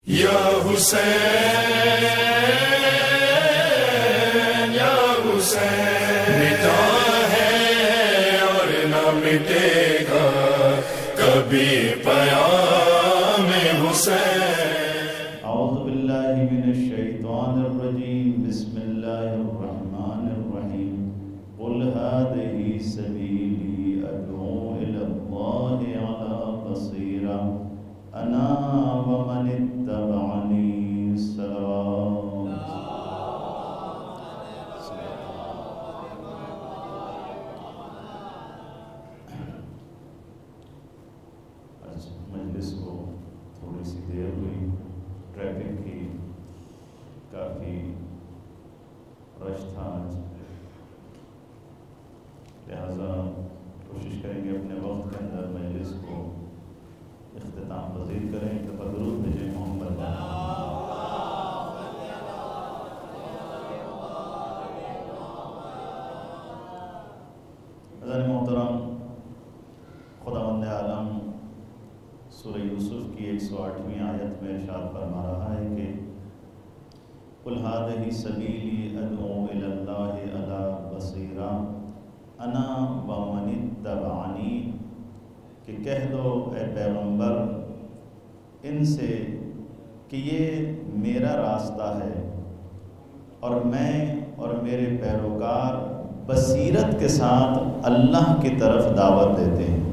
یا حسین یا حسین مٹا ہے اور نہ مٹے گا کبھی پیام حسین۔ اعوذ باللہ من الشیطان الرجیم، بسم اللہ الرحمن الرحیم۔ قل هذه سبیلی ادعو الی اللہ علی بصیرہ انا ومن اتبعنی۔ مجلس کو تھوڑی سی دیر ہوئی، ٹریفک کی کافی رش تھا آج، لہذا کوشش کریں گے اپنے وقت کے اندر مجلس کو اختتام پذیر کریں۔ ایک دفعہ درود بھیجیں محمد۔ حضرت محترم، خداوند عالم سورہ یوسف کی 108ویں آیت میں ارشاد فرما رہا ہے کہ قل هذه سبیلی ادعو الی اللہ علی بصیرہ انا ومن اتبعنی، کہ کہہ دو اے پیغمبر ان سے کہ یہ میرا راستہ ہے اور میں اور میرے پیروکار بصیرت کے ساتھ اللہ کی طرف دعوت دیتے ہیں۔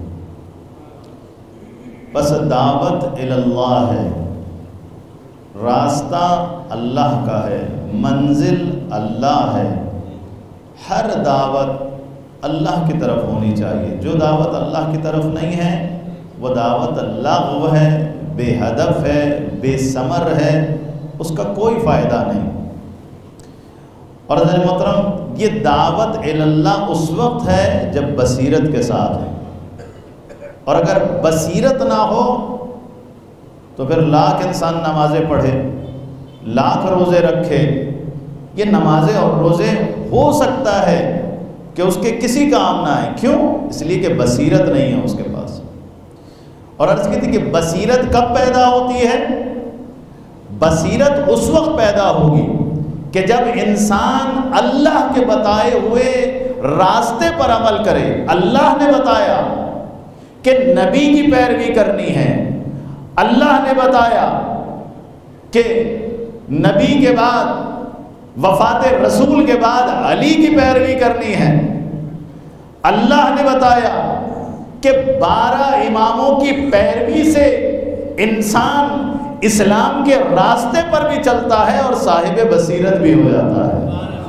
بس دعوت اللہ ہے، راستہ اللہ کا ہے، منزل اللہ ہے۔ ہر دعوت اللہ کی طرف ہونی چاہیے۔ جو دعوت اللہ کی طرف نہیں ہے وہ دعوت لغو ہے، بے ہدف ہے، بے ثمر ہے، اس کا کوئی فائدہ نہیں۔ اور حضرت محترم، یہ دعوت اللہ اس وقت ہے جب بصیرت کے ساتھ ہے، اور اگر بصیرت نہ ہو تو پھر لاکھ انسان نمازیں پڑھے، لاکھ روزے رکھے، یہ نمازیں اور روزے ہو سکتا ہے کہ اس کے کسی کام نہ آئے۔ کیوں؟ اس لیے کہ بصیرت نہیں ہے اس کے پاس۔ اور عرض کی تھی کہ بصیرت کب پیدا ہوتی ہے؟ بصیرت اس وقت پیدا ہوگی کہ جب انسان اللہ کے بتائے ہوئے راستے پر عمل کرے۔ اللہ نے بتایا کہ نبی کی پیروی کرنی ہے، اللہ نے بتایا کہ نبی کے بعد، وفات رسول کے بعد علی کی پیروی کرنی ہے، اللہ نے بتایا کہ 12 اماموں کی پیروی سے انسان اسلام کے راستے پر بھی چلتا ہے اور صاحب بصیرت بھی ہو جاتا ہے۔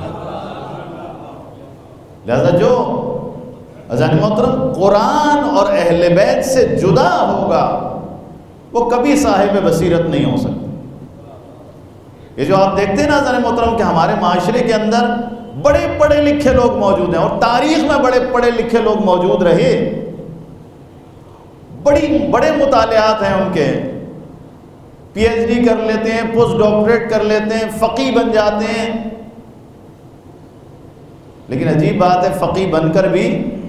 لہذا جو حضرت محترم قرآن اور اہل بیت سے جدا ہوگا وہ کبھی صاحب بصیرت نہیں ہو سکتا۔ یہ جو آپ دیکھتے ہیں نا حضرت محترم کہ ہمارے معاشرے کے اندر بڑے پڑھے لکھے لوگ موجود ہیں، اور تاریخ میں بڑے پڑھے لکھے لوگ موجود رہے، بڑے مطالعات ہیں ان کے، پی ایچ ڈی کر لیتے ہیں، پوسٹ ڈاکٹریٹ کر لیتے ہیں، فقیہ بن جاتے ہیں۔ لیکن عجیب بات ہے، فقیہ بن کر بھی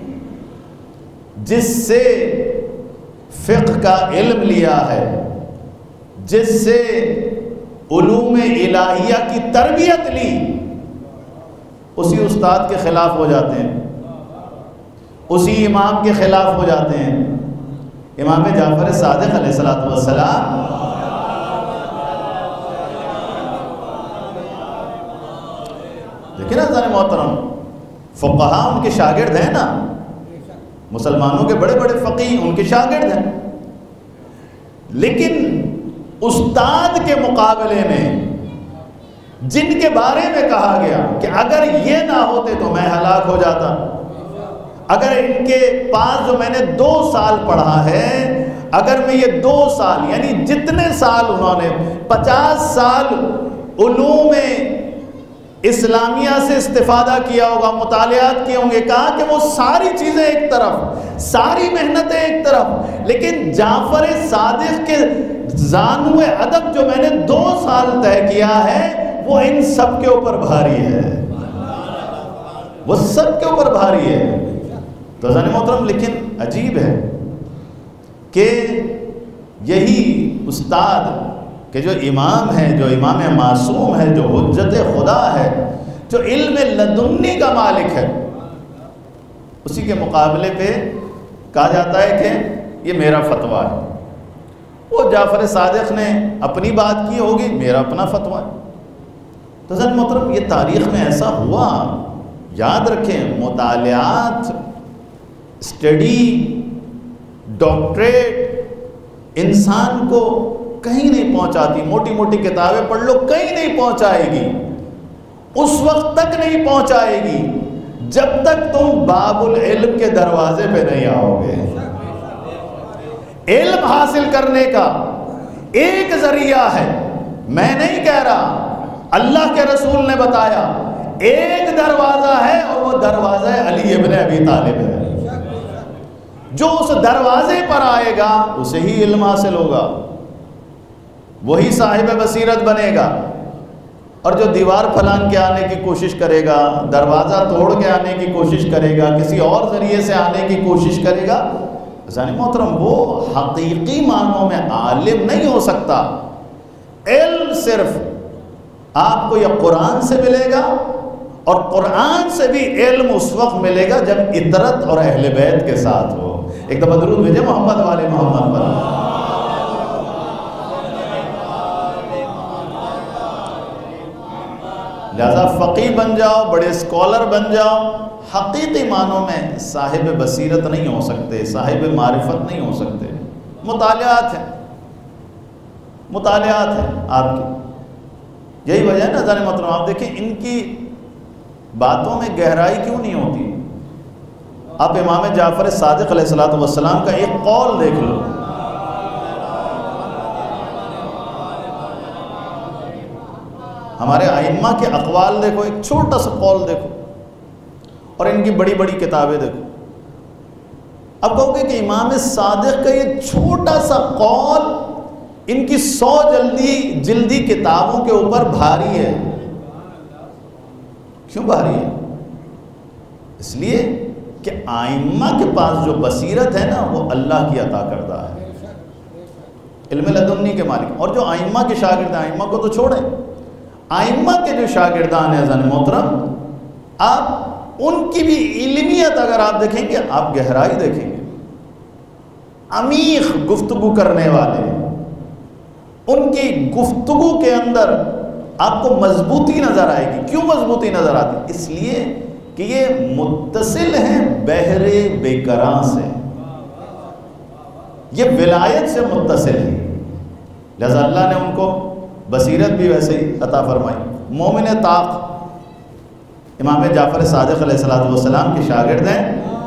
جس سے فقہ کا علم لیا ہے، جس سے علوم الہیہ کی تربیت لی، اسی استاد کے خلاف ہو جاتے ہیں، اسی امام کے خلاف ہو جاتے ہیں۔ امام جعفر صادق علیہ السلام لیکن حضرت محترم فقہاء ان کے شاگرد ہیں نا، مسلمانوں کے بڑے بڑے فقیہ ان کے شاگرد ہیں، لیکن استاد کے مقابلے میں جن کے بارے میں کہا گیا کہ اگر یہ نہ ہوتے تو میں ہلاک ہو جاتا، اگر ان کے پاس جو میں نے 2 سال پڑھا ہے، اگر میں یہ 2 سال یعنی جتنے سال انہوں نے 50 سال علوم اسلامیہ سے استفادہ کیا ہوگا، مطالعات کیے ہوں گے، کہا کہ وہ ساری چیزیں ایک طرف، ساری محنتیں ایک طرف، لیکن جعفر صادق کے زانو ادب جو میں نے 2 سال طے کیا ہے وہ ان سب کے اوپر بھاری ہے، وہ سب کے اوپر بھاری ہے۔ تو حضرت محترم لیکن عجیب ہے کہ یہی استاد کہ جو امام ہے، جو امام معصوم ہے، جو حجت خدا ہے، جو علم لدنی کا مالک ہے، اسی کے مقابلے پہ کہا جاتا ہے کہ یہ میرا فتویٰ ہے۔ وہ جعفر صادق نے اپنی بات کی ہوگی، میرا اپنا فتویٰ ہے۔ تو حضرت محترم یہ تاریخ میں ایسا ہوا، یاد رکھیں مطالعات، اسٹڈی، ڈاکٹریٹ انسان کو کہیں نہیں پہنچاتی۔ موٹی موٹی کتابیں پڑھ لو، کہیں نہیں پہنچائے گی، اس وقت تک نہیں پہنچائے گی جب تک تم باب العلم کے دروازے پہ نہیں آؤ گے۔ علم حاصل کرنے کا ایک ذریعہ ہے، میں نہیں کہہ رہا، اللہ کے رسول نے بتایا ایک دروازہ ہے، اور وہ دروازہ علی ابن ابی طالب ہے۔ جو اس دروازے پر آئے گا اسے ہی علم حاصل ہوگا، وہی صاحب بصیرت بنے گا۔ اور جو دیوار پھلان کے آنے کی کوشش کرے گا، دروازہ توڑ کے آنے کی کوشش کرے گا، کسی اور ذریعے سے آنے کی کوشش کرے گا، عزیزان محترم وہ حقیقی معنوں میں عالم نہیں ہو سکتا۔ علم صرف آپ کو یہ قرآن سے ملے گا، اور قرآن سے بھی علم اس وقت ملے گا جب اطرت اور اہل بیت کے ساتھ ہو۔ ایک دفعہ درود بھیجے محمد والے محمد پر۔ لہذا فقی بن جاؤ، بڑے اسکالر بن جاؤ، حقیقی معنوں میں صاحب بصیرت نہیں ہو سکتے، صاحب معرفت نہیں ہو سکتے۔ مطالعات ہیں، مطالعات ہیں آپ کی، یہی وجہ ہے نا ذرا محترم۔ آپ دیکھیں ان کی باتوں میں گہرائی کیوں نہیں ہوتی۔ آپ امام جعفر صادق علیہ السلام کا ایک قول دیکھ لو، ہمارے ائمہ کے اقوال دیکھو، ایک چھوٹا سا قول دیکھو، اور ان کی بڑی بڑی کتابیں دیکھو۔ اب کہو گے کہ امام صادق کا یہ چھوٹا سا قول ان کی 100 جلدی کتابوں کے اوپر بھاری ہے۔ کیوں بھاری ہے؟ اس لیے کہ ائمہ کے پاس جو بصیرت ہے نا وہ اللہ کی عطا کردہ ہے، علم لدنی کے مالک۔ اور جو ائمہ کے شاگرد ہیں، ائمہ کو تو چھوڑیں، ائمہ کے جو شاگردان ہیں عزیزان محترم، آپ ان کی بھی علمیت اگر آپ دیکھیں گے، آپ گہرائی دیکھیں گے، عمیق گفتگو کرنے والے، ان کی گفتگو کے اندر آپ کو مضبوطی نظر آئے گی۔ کیوں مضبوطی نظر آتی؟ اس لیے کہ یہ متصل ہیں بحر بیکراں سے، یہ ولایت سے متصل ہے، لہذا اللہ نے ان کو بصیرت بھی ویسے ہی عطا فرمائی۔ مومن طاق امام جعفر صادق علیہ السلام کے شاگرد ہیں،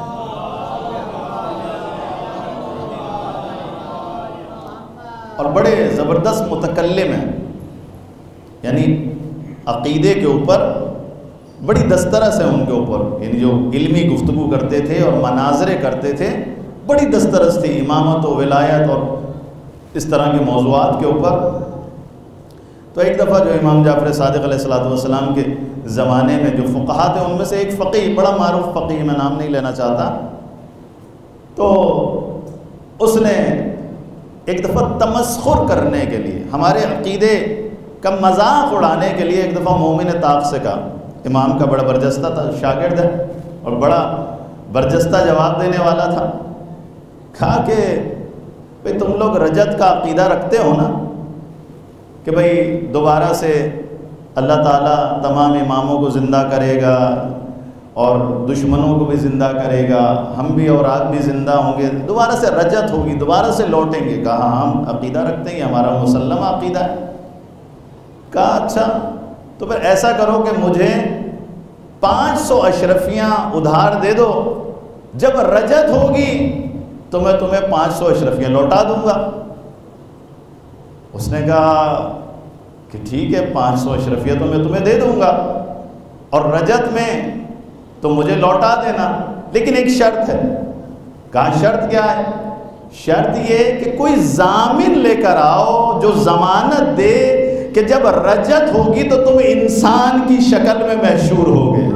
اور بڑے زبردست متکلم ہیں، یعنی عقیدے کے اوپر بڑی دسترس ہے ان کے اوپر، یعنی جو علمی گفتگو کرتے تھے اور مناظرے کرتے تھے، بڑی دسترس تھی امامت و ولایت اور اس طرح کے موضوعات کے اوپر۔ تو ایک دفعہ جو امام جعفر صادق علیہ السلام کے زمانے میں جو فقہا تھے، ان میں سے ایک فقیہ، بڑا معروف فقیہ، میں نام نہیں لینا چاہتا، تو اس نے ایک دفعہ تمسخر کرنے کے لیے، ہمارے عقیدے کا مذاق اڑانے کے لیے ایک دفعہ مومن طاق سے کہا، امام کا بڑا برجستہ تھا، شاگرد ہے اور بڑا برجستہ جواب دینے والا تھا، کہا کہ بھئی تم لوگ رجت کا عقیدہ رکھتے ہو نا، کہ بھئی دوبارہ سے اللہ تعالیٰ تمام اماموں کو زندہ کرے گا اور دشمنوں کو بھی زندہ کرے گا، ہم بھی اور آپ بھی زندہ ہوں گے، دوبارہ سے رجت ہوگی، دوبارہ سے لوٹیں گے۔ کہا ہم عقیدہ رکھتے ہیں، ہمارا مسلمہ عقیدہ ہے۔ کہا اچھا تو پھر ایسا کرو کہ مجھے 500 اشرفیاں ادھار دے دو، جب رجت ہوگی تو میں تمہیں 500 اشرفیاں لوٹا دوں گا۔ اس نے کہا کہ ٹھیک ہے، 500 اشرفیہ تو میں تمہیں دے دوں گا، اور رجت میں تو مجھے لوٹا دینا، لیکن ایک شرط ہے۔ کہا شرط کیا ہے؟ شرط یہ کہ کوئی ضامن لے کر آؤ جو ضمانت دے کہ جب رجت ہوگی تو تم انسان کی شکل میں محشور ہوگے۔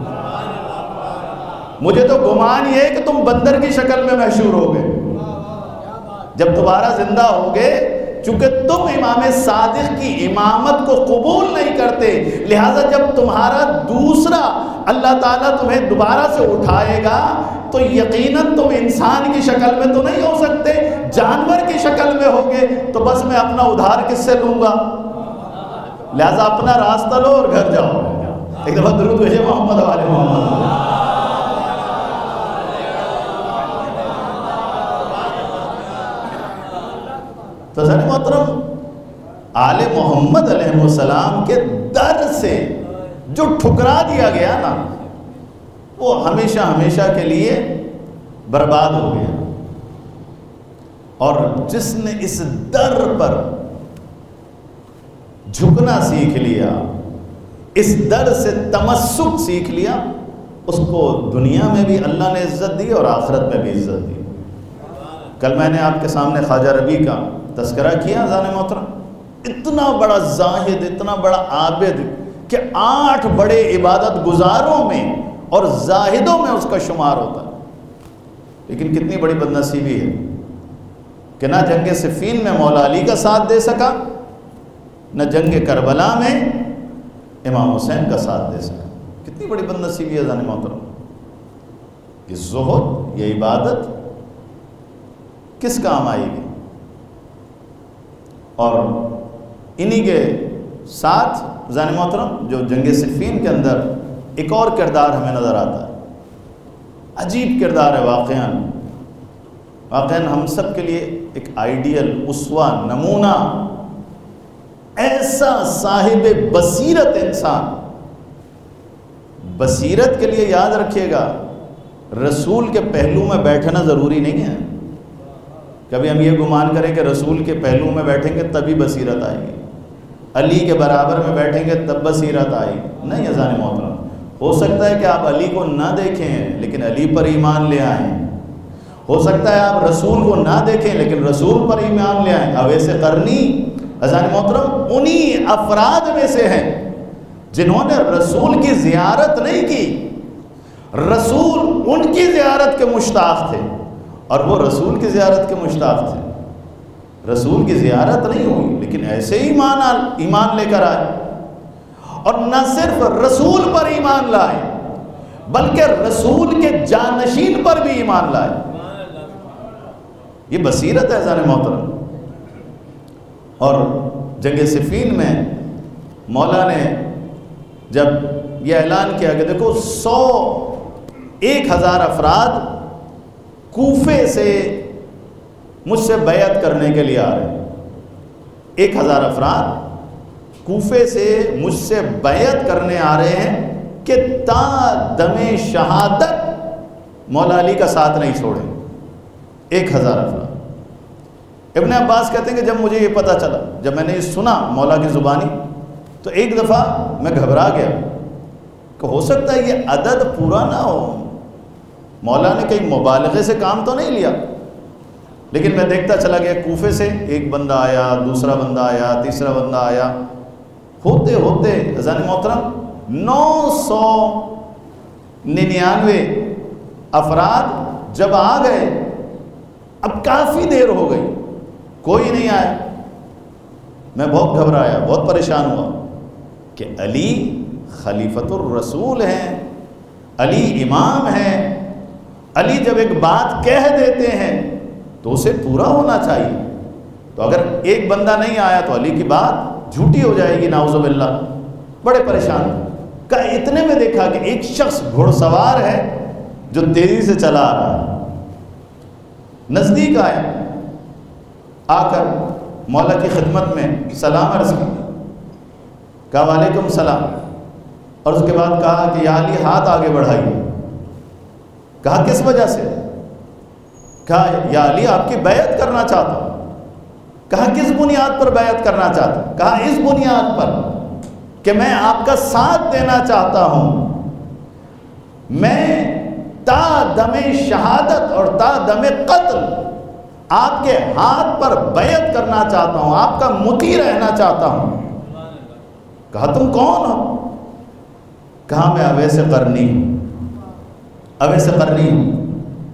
مجھے تو گمان یہ ہے کہ تم بندر کی شکل میں محشور ہوگے، جب دوبارہ زندہ ہوگے چونکہ تم امام صادق کی امامت کو قبول نہیں کرتے، لہٰذا جب تمہارا دوسرا اللہ تعالیٰ تمہیں دوبارہ سے اٹھائے گا تو یقیناً تم انسان کی شکل میں تو نہیں ہو سکتے، جانور کی شکل میں ہوگے، تو بس میں اپنا ادھار کس سے لوں گا؟ لہٰذا اپنا راستہ لو اور گھر جاؤ۔ ایک دفعہ درود بھیجے محمد والے محمد۔ تو حضرت محترم آل محمد علیہ السلام کے در سے جو ٹھکرا دیا گیا نا، وہ ہمیشہ ہمیشہ کے لیے برباد ہو گیا، اور جس نے اس در پر جھکنا سیکھ لیا، اس در سے تمسک سیکھ لیا، اس کو دنیا میں بھی اللہ نے عزت دی اور آخرت میں بھی عزت دی۔ کل میں نے آپ کے سامنے خواجہ ربیع کا تذکرہ کیا حضرات محترم، اتنا بڑا زاہد، اتنا بڑا عابد کہ 8 بڑے عبادت گزاروں میں اور زاہدوں میں اس کا شمار ہوتا ہے، لیکن کتنی بڑی بد نصیبی ہے کہ نہ جنگ صفین میں مولا علی کا ساتھ دے سکا، نہ جنگ کربلا میں امام حسین کا ساتھ دے سکا۔ کتنی بڑی بد نصیبی ہے حضرات محترم۔ یہ زہد، یہ عبادت کس کام آئے گی؟ اور انہی کے ساتھ حضرات محترم جو جنگ صفین کے اندر ایک اور کردار ہمیں نظر آتا ہے، عجیب کردار ہے واقعاً ہم سب کے لیے ایک آئیڈیل، اسوہ، نمونہ، ایسا صاحب بصیرت انسان۔ بصیرت کے لیے یاد رکھیے گا، رسول کے پہلو میں بیٹھنا ضروری نہیں ہے۔ کبھی ہم یہ گمان کریں کہ رسول کے پہلو میں بیٹھیں گے تبھی بصیرت آئے گی، علی کے برابر میں بیٹھیں گے تب بصیرت آئے گی، نہیں عزیزان محترم۔ ہو سکتا ہے کہ آپ علی کو نہ دیکھیں لیکن علی پر ایمان لے آئیں، ہو سکتا ہے آپ رسول کو نہ دیکھیں لیکن رسول پر ایمان لے آئیں۔ اویس قرنی عزیزان محترم انہی افراد میں سے ہیں جنہوں نے رسول کی زیارت نہیں کی، رسول ان کی زیارت کے مشتاق تھے اور وہ رسول کی زیارت کے مشتاق تھے۔ رسول کی زیارت نہیں ہوئی لیکن ایسے ہی ایمان لے کر آئے، اور نہ صرف رسول پر ایمان لائے بلکہ رسول کے جانشین پر بھی ایمان لائے۔ یہ بصیرت ہے ذرا محترم۔ اور جنگ صفین میں مولا نے جب یہ اعلان کیا کہ دیکھو 1,000 افراد کوفے سے مجھ سے بیعت کرنے کے لیے آ رہے ہیں، 1,000 افراد کوفے سے مجھ سے بیعت کرنے آ رہے ہیں کہ تا دم شہادت مولا علی کا ساتھ نہیں چھوڑیں۔ 1,000 افراد۔ ابن عباس کہتے ہیں کہ جب مجھے یہ پتہ چلا، جب میں نے یہ سنا مولا کی زبانی، تو ایک دفعہ میں گھبرا گیا کہ ہو سکتا ہے یہ عدد پورا نہ ہو، مولا نے کہیں مبالغے سے کام تو نہیں لیا۔ لیکن میں دیکھتا چلا گیا کوفے سے ایک بندہ آیا، دوسرا بندہ آیا، تیسرا بندہ آیا، ہوتے ہوتے حضرات محترم 999 افراد جب آ گئے، اب کافی دیر ہو گئی، کوئی نہیں آیا۔ میں بہت گھبرایا، بہت پریشان ہوا کہ علی خلیفۃ الرسول ہیں، علی امام ہیں، علی جب ایک بات کہہ دیتے ہیں تو اسے پورا ہونا چاہیے، تو اگر ایک بندہ نہیں آیا تو علی کی بات جھوٹی ہو جائے گی، نعوذ باللہ۔ بڑے پریشان کہ اتنے میں دیکھا کہ ایک شخص گھڑ سوار ہے جو تیزی سے چلا آ رہا ہے، نزدیک آئے، آ کر مولا کی خدمت میں سلام عرض کہا وعلیکم السلام، اور اس کے بعد کہا کہ یا علی ہاتھ آگے بڑھائیے۔ کہا کس وجہ سے؟ کہا یا علی آپ کی بیعت کرنا چاہتا ہوں۔ کہا کس بنیاد پر بیعت کرنا چاہتا ہوں؟ کہا اس بنیاد پر کہ میں آپ کا ساتھ دینا چاہتا ہوں، میں تا دم شہادت اور تا دم قتل آپ کے ہاتھ پر بیعت کرنا چاہتا ہوں، آپ کا مطیع رہنا چاہتا ہوں۔ کہا تم کون ہو؟ کہا میں اویس قرنی ہوں، اویس قرنی ہوں۔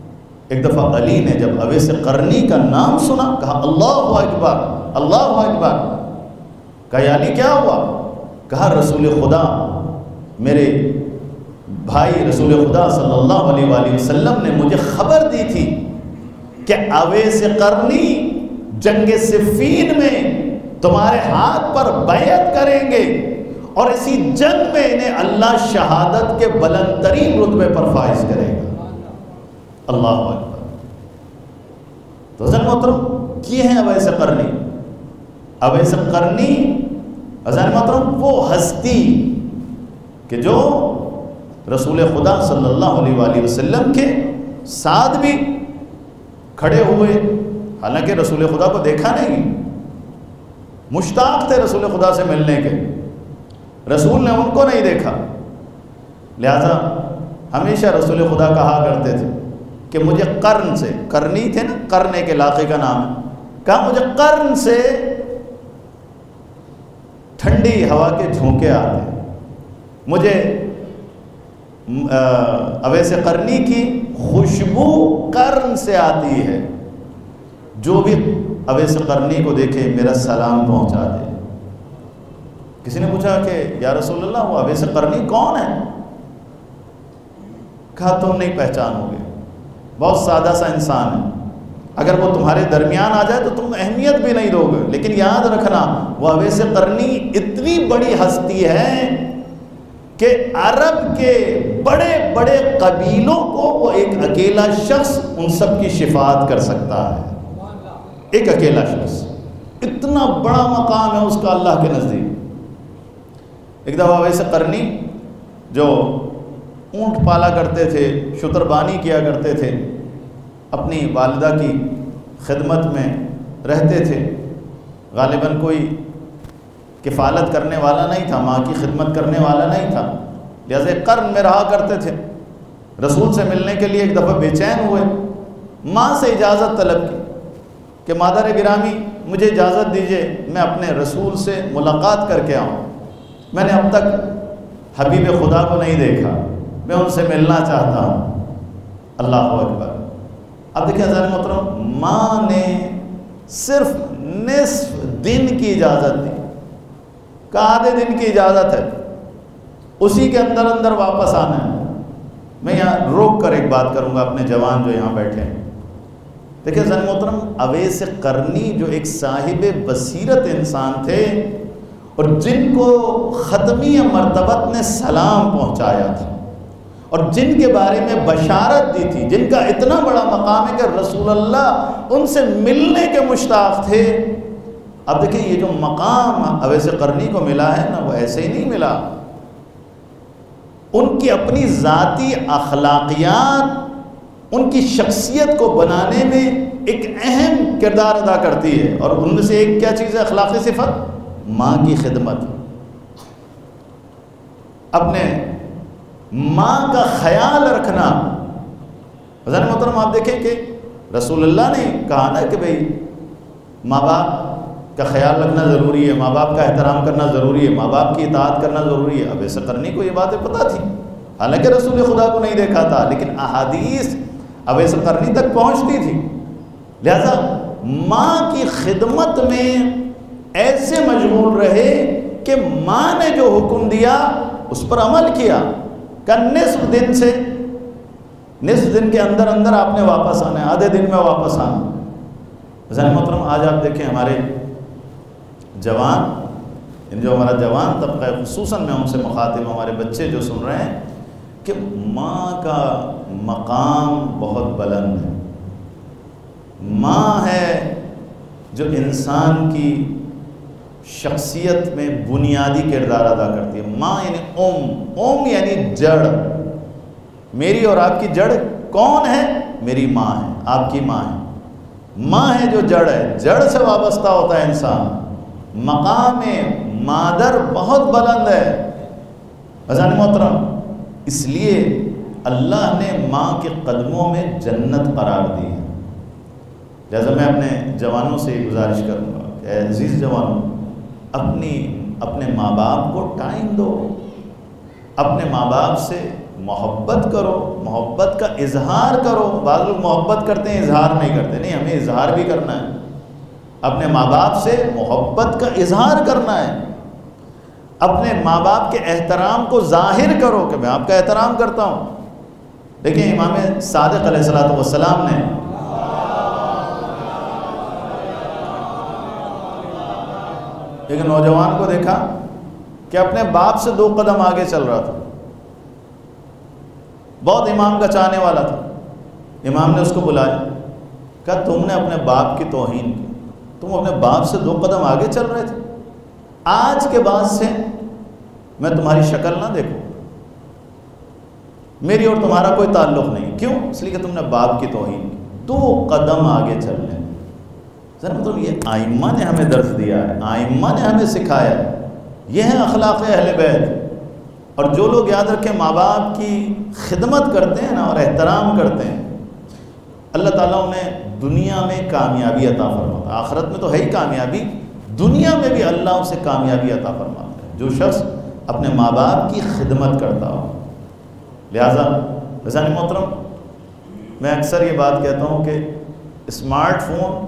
ایک دفعہ علی نے جب اویس قرنی کا نام سنا کہا اللہ اکبر اللہ اکبر. کہا یا علی کیا ہوا؟ کہا رسول خدا، میرے بھائی رسول خدا صلی اللہ علیہ وآلہ وسلم نے مجھے خبر دی تھی کہ اویس قرنی جنگ صفین میں تمہارے ہاتھ پر بیعت کریں گے اور اسی جنگ میں انہیں اللہ شہادت کے بلند ترین رتبے پر فائز کرے گا. اللہ اکبر. تو حضرت محترم یہ ہیں اویس قرنی. اویس قرنی حضرت محترم وہ ہستی کہ جو رسول خدا صلی اللہ علیہ وآلہ وسلم کے ساتھ بھی کھڑے ہوئے، حالانکہ رسول خدا کو دیکھا نہیں، مشتاق تھے رسول خدا سے ملنے کے، رسول نے ان کو نہیں دیکھا، لہذا ہمیشہ رسول خدا کہا کرتے تھے کہ مجھے قرن سے، قرنی تھے نا، قرن ایک علاقے کا نام ہے، کہا مجھے قرن سے ٹھنڈی ہوا کے جھونکے آتے ہیں، مجھے اویس قرنی کی خوشبو قرن سے آتی ہے، جو بھی اویس قرنی کو دیکھے میرا سلام پہنچا دے. کسی نے پوچھا کہ یا رسول اللہ وہ اویس قرنی کون ہے؟ کہا تم نہیں پہچانو گے، بہت سادہ سا انسان ہے، اگر وہ تمہارے درمیان آ جائے تو تم اہمیت بھی نہیں دو گے، لیکن یاد رکھنا وہ اویس قرنی اتنی بڑی ہستی ہے کہ عرب کے بڑے بڑے قبیلوں کو وہ ایک اکیلا شخص ان سب کی شفاعت کر سکتا ہے. ایک اکیلا شخص، اتنا بڑا مقام ہے اس کا اللہ کے نزدیک. ایک دفعہ اویس قرنی جو اونٹ پالا کرتے تھے، شتربانی کیا کرتے تھے، اپنی والدہ کی خدمت میں رہتے تھے، غالباً کوئی کفالت کرنے والا نہیں تھا، ماں کی خدمت کرنے والا نہیں تھا، لہذا قرن میں رہا کرتے تھے. رسول سے ملنے کے لیے ایک دفعہ بے چین ہوئے، ماں سے اجازت طلب کی کہ مادر گرامی مجھے اجازت دیجیے میں اپنے رسول سے ملاقات کر کے آؤں، میں نے اب تک حبیب خدا کو نہیں دیکھا، میں ان سے ملنا چاہتا ہوں. اللہ اکبر. اب دیکھیں حضرت محترم، ماں نے صرف نصف دن کی اجازت دی، کہ آدھے دن کی اجازت ہے، اسی کے اندر اندر واپس آنا ہے. میں یہاں روک کر ایک بات کروں گا اپنے جوان جو یہاں بیٹھے ہیں. دیکھیں حضرت محترم، اویس قرنی جو ایک صاحب بصیرت انسان تھے اور جن کو ختمی مرتبت نے سلام پہنچایا تھا اور جن کے بارے میں بشارت دی تھی، جن کا اتنا بڑا مقام ہے کہ رسول اللہ ان سے ملنے کے مشتاق تھے. اب دیکھیں یہ جو مقام اویس قرنی کو ملا ہے نا، وہ ایسے ہی نہیں ملا. ان کی اپنی ذاتی اخلاقیات ان کی شخصیت کو بنانے میں ایک اہم کردار ادا کرتی ہے، اور ان میں سے ایک کیا چیز ہے؟ اخلاقی صفت، ماں کی خدمت. اپنے ماں کا خیال رکھنا. حضرت محترم آپ دیکھیں کہ رسول اللہ نے کہا نا کہ بھئی ماں باپ کا خیال رکھنا ضروری ہے، ماں باپ کا احترام کرنا ضروری ہے، ماں باپ کی اطاعت کرنا ضروری ہے. اویس قرنی کو یہ باتیں پتہ تھی، حالانکہ رسول خدا کو نہیں دیکھا تھا، لیکن احادیث اویس قرنی تک پہنچتی تھی. لہذا ماں کی خدمت میں ایسے مشغول رہے کہ ماں نے جو حکم دیا اس پر عمل کیا، کہ نصف دن کے اندر اندر آپ نے واپس آنا ہے، آدھے دن میں واپس آنا. حضرت محترم آج آپ دیکھیں ہمارے جوان، جو ہمارا جوان طبقہ ہے، خصوصاً میں ان سے مخاطب، ہمارے بچے جو سن رہے ہیں، کہ ماں کا مقام بہت بلند ہے. ماں ہے جو انسان کی شخصیت میں بنیادی کردار ادا کرتی ہے. ماں یعنی یعنی جڑ. میری اور آپ کی جڑ کون ہے؟ میری ماں ہے، آپ کی ماں ہے. ماں ہے جو جڑ ہے، جڑ سے وابستہ ہوتا ہے انسان. مقام مادر بہت بلند ہے حضرت محترم، اس لیے اللہ نے ماں کے قدموں میں جنت قرار دی ہے. لہذا میں اپنے جوانوں سے گزارش کروں گا کہ اے عزیز جوانوں، اپنے ماں باپ کو ٹائم دو، اپنے ماں باپ سے محبت کرو، محبت کا اظہار کرو۔ بعض لوگ محبت کرتے ہیں اظہار نہیں کرتے، نہیں، ہمیں اظہار بھی کرنا ہے، اپنے ماں باپ سے محبت کا اظہار کرنا ہے، اپنے ماں باپ کے احترام کو ظاہر کرو کہ میں آپ کا احترام کرتا ہوں۔ دیکھیں امام صادق علیہ السلام نے ایک نوجوان کو دیکھا کہ اپنے باپ سے 2 قدم آگے چل رہا تھا، بہت امام کا چاہنے والا تھا۔ امام نے اس کو بلایا، کہا تم نے اپنے باپ کی توہین کی، تم اپنے باپ سے 2 قدم آگے چل رہے تھے، آج کے بعد سے میں تمہاری شکل نہ دیکھوں، میری اور تمہارا کوئی تعلق نہیں۔ کیوں؟ اس لیے کہ تم نے باپ کی توہین کی، 2 قدم آگے چلنے۔ ذرا مطلب یہ آئمہ نے ہمیں درس دیا ہے، آئمہ نے ہمیں سکھایا ہے، یہ ہے اخلاق اہل بیت۔ اور جو لوگ یاد رکھیں ماں باپ کی خدمت کرتے ہیں نا اور احترام کرتے ہیں، اللہ تعالیٰ انہیں دنیا میں کامیابی عطا فرماتا ہے، آخرت میں تو ہے ہی کامیابی، دنیا میں بھی اللہ اسے کامیابی عطا فرماتا ہے جو شخص اپنے ماں باپ کی خدمت کرتا ہو۔ لہٰذا رضوان محترم، میں اکثر یہ بات کہتا ہوں کہ اسمارٹ فون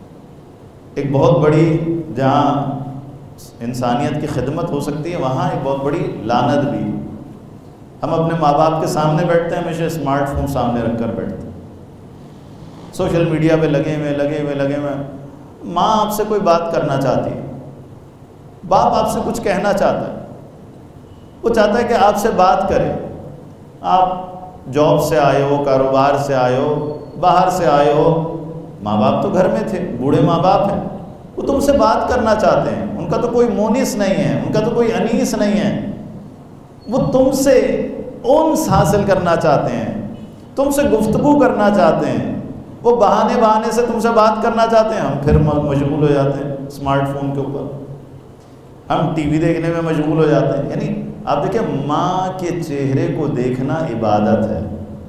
ایک بہت بڑی، جہاں انسانیت کی خدمت ہو سکتی ہے وہاں ایک بہت بڑی لعنت بھی۔ ہم اپنے ماں باپ کے سامنے بیٹھتے ہیں، ہمیشہ اسمارٹ فون سامنے رکھ کر بیٹھتے ہیں، سوشل میڈیا پہ لگے ہوئے۔ ماں آپ سے کوئی بات کرنا چاہتی ہے، باپ آپ سے کچھ کہنا چاہتا ہے، وہ چاہتا ہے کہ آپ سے بات کرے۔ آپ جاب سے آئے ہو، کاروبار سے آئے ہو، باہر سے آئے ہو، ماں باپ تو گھر میں تھے، بوڑھے ماں باپ ہیں، وہ تم سے بات کرنا چاہتے ہیں، ان کا تو کوئی مونس نہیں ہے، ان کا تو کوئی انیس نہیں ہے، وہ تم سے انس حاصل کرنا چاہتے ہیں، تم سے گفتگو کرنا چاہتے ہیں، وہ بہانے سے تم سے بات کرنا چاہتے ہیں۔ ہم پھر مشغول ہو جاتے ہیں اسمارٹ فون کے اوپر، ہم ٹی وی دیکھنے میں مشغول ہو جاتے ہیں۔ یعنی آپ دیکھیں، ماں کے چہرے کو دیکھنا عبادت ہے،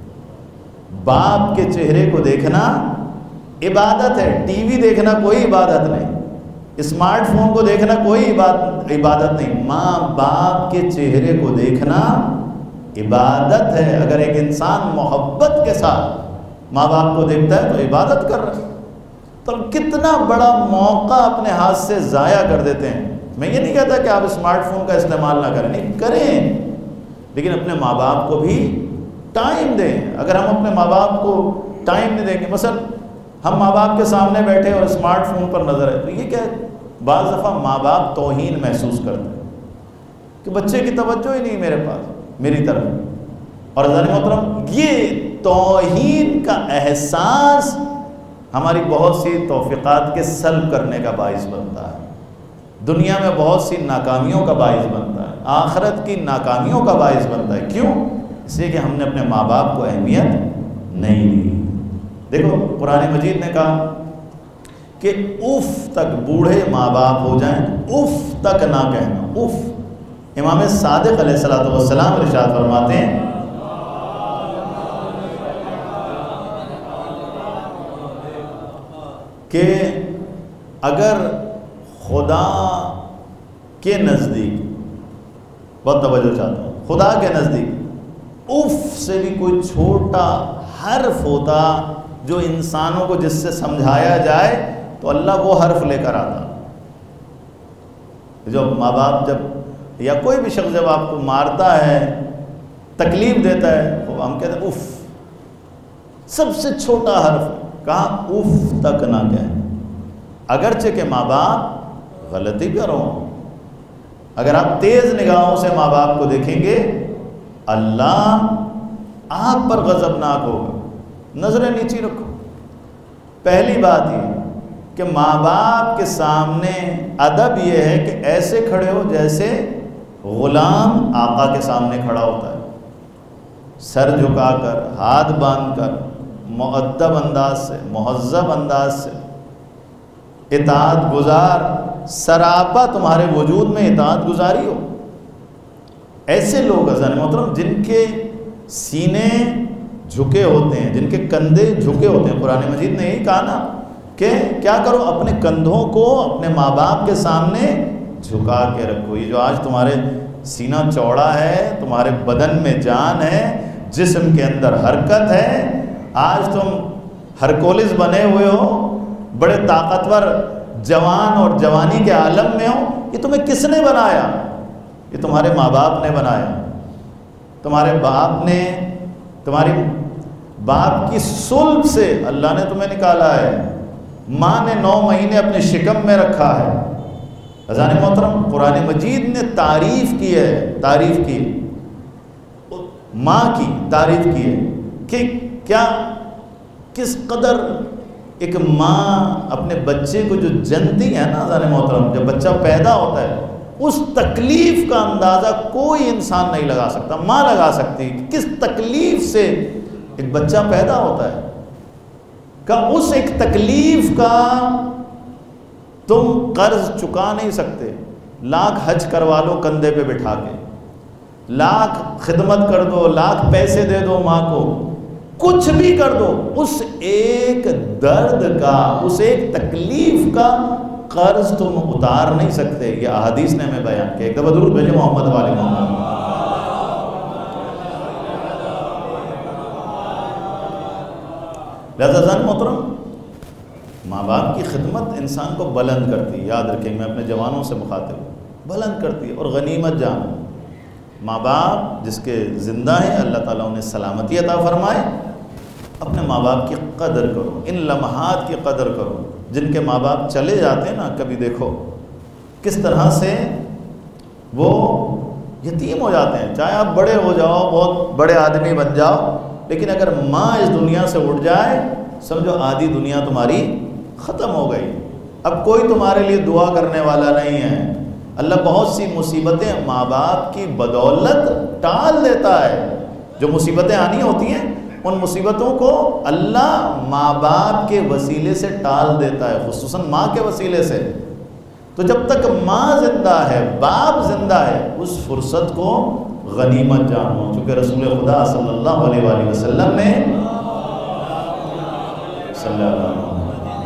باپ کے چہرے کو دیکھنا عبادت ہے، ٹی وی دیکھنا کوئی عبادت نہیں، اسمارٹ فون کو دیکھنا کوئی عبادت نہیں، ماں باپ کے چہرے کو دیکھنا عبادت ہے۔ اگر ایک انسان محبت کے ساتھ ماں باپ کو دیکھتا ہے تو عبادت کر رہا ہے۔ تو کتنا بڑا موقع اپنے ہاتھ سے ضائع کر دیتے ہیں۔ میں یہ نہیں کہتا کہ آپ اسمارٹ فون کا استعمال نہ کریں، نہیں کریں، لیکن اپنے ماں باپ کو بھی ٹائم دیں۔ اگر ہم اپنے ماں باپ کو ٹائم نہیں دیں گے، مثلا ہم ماں باپ کے سامنے بیٹھے اور اسمارٹ فون پر نظر ہے، تو یہ کیا ہے؟ بعض دفعہ ماں باپ توہین محسوس کرتے ہیں کہ بچے کی توجہ ہی نہیں میرے پاس، میری طرف۔ اور عزیزان محترم، یہ توہین کا احساس ہماری بہت سی توفیقات کے سلب کرنے کا باعث بنتا ہے، دنیا میں بہت سی ناکامیوں کا باعث بنتا ہے، آخرت کی ناکامیوں کا باعث بنتا ہے۔ کیوں؟ اس لیے کہ ہم نے اپنے ماں باپ کو اہمیت نہیں دی۔ دیکھو قرآن مجید نے کہا کہ اف تک بوڑھے ماں باپ ہو جائیں، اف تک نہ کہنا، اف۔ امام صادق علیہ السلام ارشاد فرماتے ہیں کہ اگر خدا کے نزدیک، بہت توجہ چاہتا ہوں، خدا کے نزدیک اف سے بھی کوئی چھوٹا حرف ہوتا جو انسانوں کو جس سے سمجھایا جائے تو اللہ وہ حرف لے کر آتا۔ جو ماں باپ جب یا کوئی بھی شخص جب آپ کو مارتا ہے، تکلیف دیتا ہے، تو ہم کہتے ہیں اف، سب سے چھوٹا حرف، کہا اف تک نہ کہیں، اگرچہ کہ ماں باپ غلطی کرو۔ اگر آپ تیز نگاہوں سے ماں باپ کو دیکھیں گے، اللہ آپ پر غضبناک ہوگا۔ نظریں نیچی رکھو۔ پہلی بات یہ کہ ماں باپ کے سامنے ادب یہ ہے کہ ایسے کھڑے ہو جیسے غلام آقا کے سامنے کھڑا ہوتا ہے، سر جھکا کر، ہاتھ باندھ کر، مؤدب انداز سے، مہذب انداز سے، اطاعت گزار، سراپا تمہارے وجود میں اطاعت گزاری ہو۔ ایسے لوگ عزیزان محترم جن کے سینے جھکے ہوتے ہیں، جن کے کندھے جھکے ہوتے ہیں، قرآن مجید نے یہی کہا نا کہ کیا کرو، اپنے کندھوں کو اپنے ماں باپ کے سامنے جھکا کے رکھو. یہ جو آج تمہارے سینہ چوڑا ہے، تمہارے بدن میں جان ہے، جسم کے اندر حرکت ہے، آج تم ہرکولس بنے ہوئے ہو، بڑے طاقتور جوان اور جوانی کے عالم میں ہو، یہ تمہیں کس نے بنایا؟ یہ تمہارے ماں باپ نے بنایا. تمہارے باپ نے، تمہاری باپ کی صلب سے اللہ نے تمہیں نکالا ہے. ماں نے 9 مہینے اپنے شکم میں رکھا ہے. عزیزان محترم، قرآن مجید نے تعریف کی ہے، تعریف کی ماں کی تعریف کی ہے کہ کیا کس قدر ایک ماں اپنے بچے کو جو جنتی ہے نا عزیزان محترم، جب بچہ پیدا ہوتا ہے اس تکلیف کا اندازہ کوئی انسان نہیں لگا سکتا. ماں لگا سکتی کس تکلیف سے ایک بچہ پیدا ہوتا ہے، کہ اس ایک تکلیف کا تم قرض چکا نہیں سکتے. لاکھ حج کروا لو کندھے پہ بٹھا کے، لاکھ خدمت کر دو، لاکھ پیسے دے دو ماں کو، کچھ بھی کر دو، اس ایک درد کا، اس ایک تکلیف کا قرض تم اتار نہیں سکتے. یہ احادیث نے ہمیں بیان کیا. ایک دفعہ درود بھیجے محمد والے محمد. لہذا محترم، ماں باپ کی خدمت انسان کو بلند کرتی ہے. یاد رکھیں، میں اپنے جوانوں سے مخاطب ہوں، بلند کرتی ہے اور غنیمت جانو. ماں باپ جس کے زندہ ہیں اللہ تعالیٰ انہیں سلامتی عطا فرمائے. اپنے ماں باپ کی قدر کرو، ان لمحات کی قدر کرو. جن کے ماں باپ چلے جاتے ہیں نا، کبھی دیکھو کس طرح سے وہ یتیم ہو جاتے ہیں. چاہے آپ بڑے ہو جاؤ، بہت بڑے آدمی بن جاؤ، لیکن اگر ماں اس دنیا سے اٹھ جائے، سمجھو آدھی دنیا تمہاری ختم ہو گئی. اب کوئی تمہارے لیے دعا کرنے والا نہیں ہے. اللہ بہت سی مصیبتیں ماں باپ کی بدولت ٹال دیتا ہے. جو مصیبتیں آنی ہوتی ہیں ان مصیبتوں کو اللہ ماں باپ کے وسیلے سے ٹال دیتا ہے، خصوصاً ماں کے وسیلے سے. تو جب تک ماں زندہ ہے، باپ زندہ ہے، اس فرصت کو غنیمت جانو. چونکہ رسول خدا صلی اللہ علیہ وآلہ وسلم نے صلی اللہ علیہ وسلم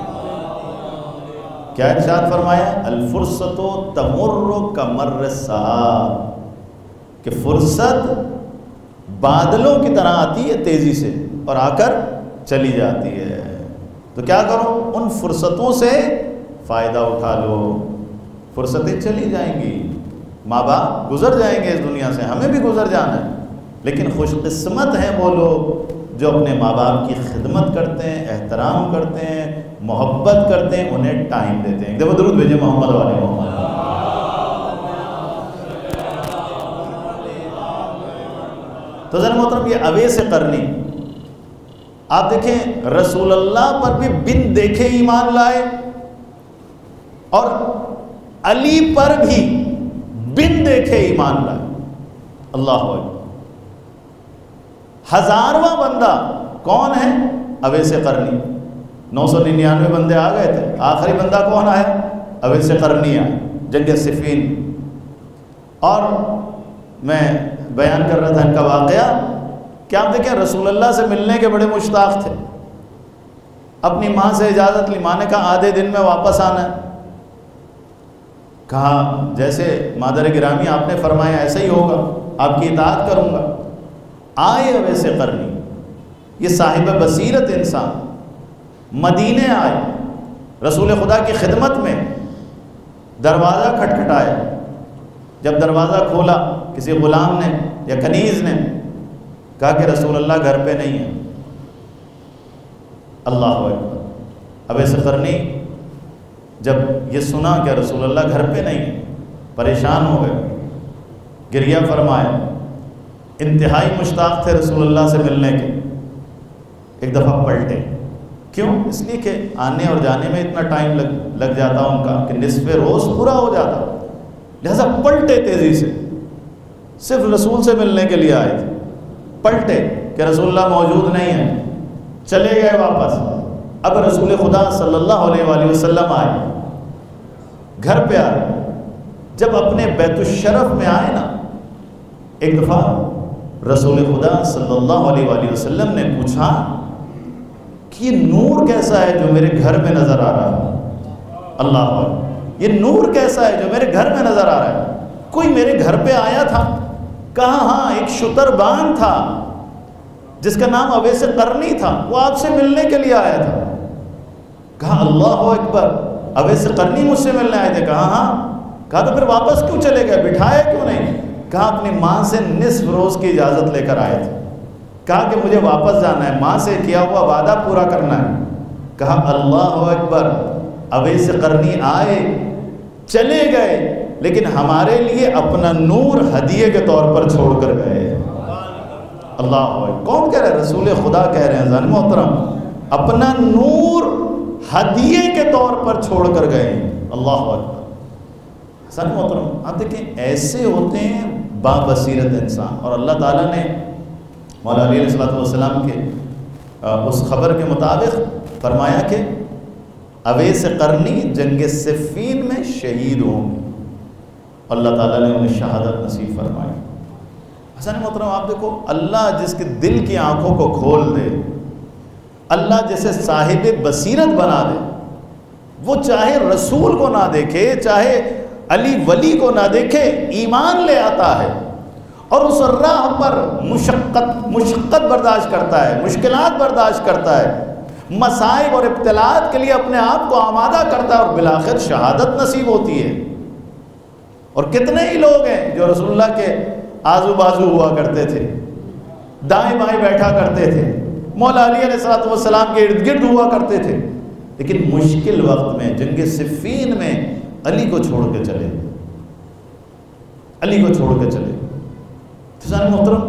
کیا ارشاد فرمایا؟ الفرصت تمر کمر السحاب، کہ فرصت بادلوں کی طرح آتی ہے تیزی سے اور آ کر چلی جاتی ہے. تو کیا کرو؟ ان فرصتوں سے فائدہ اٹھا لو. فرصتیں چلی جائیں گی، ماں باپ گزر جائیں گے اس دنیا سے، ہمیں بھی گزر جانا ہے، لیکن خوش قسمت ہیں وہ لوگ جو اپنے ماں باپ کی خدمت کرتے ہیں، احترام کرتے ہیں، محبت کرتے ہیں، انہیں ٹائم دیتے ہیں. ایک دفعہ درود بھیجے محمد والے محمد. تو ذرا محترم، یہ اویس قرنی آپ دیکھیں، رسول اللہ پر بھی بن دیکھے ایمان لائے، اور علی پر بھی بن دیکھے ایمان لائے. اللہ اکبر. 1000واں بندہ کون ہے؟ اویس قرنی. 999 بندے آ گئے تھے، آخری بندہ کون آیا؟ اویس قرنی آیا، جنگ صفین. اور میں بیان کر رہا تھا ان کا واقعہ کہ آپ دیکھیں رسول اللہ سے ملنے کے بڑے مشتاق تھے. اپنی ماں سے اجازت لی، ماں نے کہا آدھے دن میں واپس آنا ہے. کہا جیسے مادر گرامی آپ نے فرمایا ایسا ہی ہوگا، آپ کی اطاعت کروں گا. آئے اویس قرنی، یہ صاحب بصیرت انسان، مدینے آئے، رسول خدا کی خدمت میں. دروازہ کھٹکھٹایا. جب دروازہ کھولا کسی غلام نے یا کنیز نے، کہا کہ رسول اللہ گھر پہ نہیں ہے. اللہ اکبر. اویس قرنی جب یہ سنا کہ رسول اللہ گھر پہ نہیں ہے، پریشان ہو گئے، گریہ فرمایا. انتہائی مشتاق تھے رسول اللہ سے ملنے کے. ایک دفعہ پلٹے. کیوں؟ اس لیے کہ آنے اور جانے میں اتنا ٹائم لگ جاتا ان کا کہ نصف روز پورا ہو جاتا. لہذا پلٹے تیزی سے، صرف رسول سے ملنے کے لیے آئے تھے. پلٹے کہ رسول اللہ موجود نہیں ہے، چلے گئے واپس. اب رسول خدا صلی اللہ علیہ وآلہ وسلم آئے، گھر پہ آئے. جب اپنے بیت الشرف میں آئے نا، ایک دفعہ رسول خدا صلی اللہ علیہ وآلہ وسلم نے پوچھا کہ یہ نور کیسا ہے جو میرے گھر میں نظر آ رہا ہے؟ اللہ اکبر. یہ نور کیسا ہے جو میرے گھر میں نظر آ رہا ہے؟ کوئی میرے گھر پہ آیا تھا؟ کہا ہاں، ایک شتربان تھا جس کا نام اویس قرنی تھا، وہ آپ سے ملنے کے لیے آیا تھا۔ کہا اللہ اکبر، اویس قرنی مجھ سے ملنے آئے تھے؟ کہا ہاں۔ کہا تو پھر واپس کیوں چلے گئے، بٹھایا کیوں نہیں؟ کہا اپنی ماں سے نصف روز کی اجازت لے کر آئے تھے، کہا کہ مجھے واپس جانا ہے، ماں سے کیا ہوا وعدہ پورا کرنا ہے۔ کہا اللہ اکبر، اویس قرنی آئے، چلے گئے، لیکن ہمارے لیے اپنا نور ہدیے کے طور پر چھوڑ کر گئے۔ اللہ اکبر، کون کہہ رہے ہیں؟ رسول خدا کہہ رہے ہیں عزیزان محترم، اپنا نور ہدیے کے طور پر چھوڑ کر گئے۔ اللہ اکبر، عزیزان محترم آپ دیکھیں ایسے ہوتے ہیں بابصیرت انسان، اور اللہ تعالیٰ نے مولا علی علیہ السلام کے اس خبر کے مطابق فرمایا کہ اویس قرنی جنگ صفین میں شہید ہوں گے، اللہ تعالیٰ نے انہیں شہادت نصیب فرمائی۔ حسن محترم آپ دیکھو، اللہ جس کے دل کی آنکھوں کو کھول دے، اللہ جسے صاحب بصیرت بنا دے، وہ چاہے رسول کو نہ دیکھے، چاہے علی ولی کو نہ دیکھے، ایمان لے آتا ہے اور اس راہ پر مشقت برداشت کرتا ہے، مشکلات برداشت کرتا ہے، مصائب اور ابتلاءات کے لیے اپنے آپ کو آمادہ کرتا ہے، اور بالآخر شہادت نصیب ہوتی ہے۔ اور کتنے ہی لوگ ہیں جو رسول اللہ کے آزو بازو ہوا کرتے تھے، دائیں بائیں بیٹھا کرتے تھے، مولا علی علیہ السلام کے ارد گرد ہوا کرتے تھے، لیکن مشکل وقت میں جنگ صفین میں علی کو چھوڑ کے چلے، علی کو چھوڑ کے چلے۔ حضرات محترم،